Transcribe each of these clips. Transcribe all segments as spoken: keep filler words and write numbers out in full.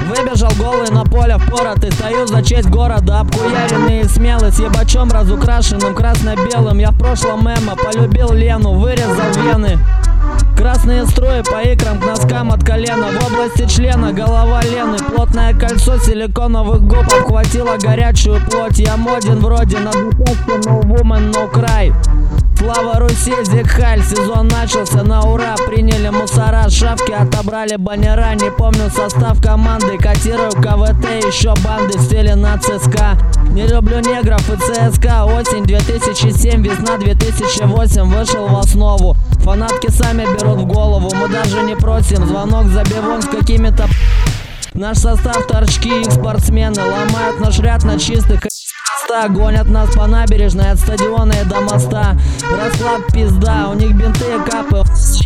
Выбежал голый на поле впоротый, стою за честь города, обхуяренный и смелый, с ебачом разукрашенным красно-белым. Я в прошлом эмо полюбил Лену, вырезал вены. Красные струи по икрам к носкам от колена. В области члена голова Лены, плотное кольцо силиконовых губ обхватило горячую плоть. Я моден вроде на двухтысячном no woman, no cry. Слава Руси, Зигхаль, сезон начался на ура. Приняли мусора, шапки отобрали баннера. Не помню состав команды, котирую КВТ, еще банды в стиле на ЦСКА. Не люблю негров и ЦСКА. Осень две тысячи семь, весна две тысячи восемь, вышел в основу. Фанатки сами берут в голову, мы даже не просим. Звонок забивон с какими-то... Наш состав торчки, их спортсмены ломают наш ряд на чистых. Гонят нас по набережной от стадиона и до моста. Расклад пизда, у них бинты и капы,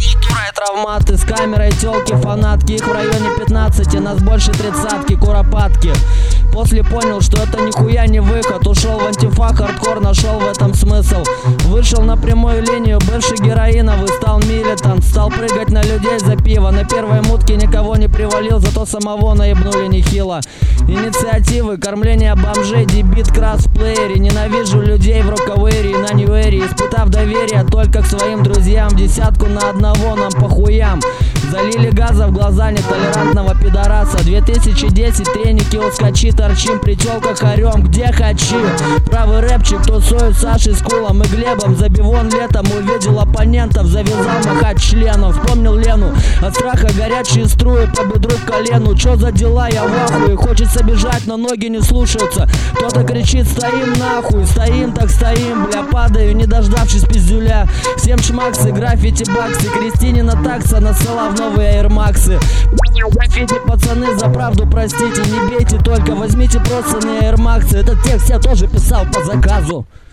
и травматы. С камерой телки фанатки, их в районе пятнадцати, нас больше тридцатки, куропатки. После понял, что это нихуя не выход. Ушел в антифа, хардкор, нашел в этом смысл. Вышел на прямую линию, бывший героиновый, стал милитант. Стал прыгать на людей за пиво. На первой мутке никого не привалил, зато самого наебнули нехило. Инициативы, кормление бомжей, дебит, крас в плеере. Ненавижу людей в роковэре и на ньюэре. Испытав доверие только к своим друзьям, десятку на одного нам похуям. Залили газа в глаза нетолерантного пидораса. две тысячи десять, треники ускочи, торчим при тёлках орём, где хочу. Правый рэпчик тусует Сашей с Кулом и Глебом. Забивон летом увидел оппонентов, завязал махать членом. Вспомнил Лену, от страха горячие струи по бедру к колену. Чё за дела, я в ахуе, хочется бежать, но ноги не слушаются. Кто-то кричит, стоим нахуй, стоим так стоим, бля, падаю, не дождавшись пиздюля. Всем шмаксы, граффити баксы, Кристинина такса насыла в новые аирмаксы. Граффити пацаны, за правду простите, не бейте только, возьмите просто на аирмаксы. Этот текст я тоже писал по заказу.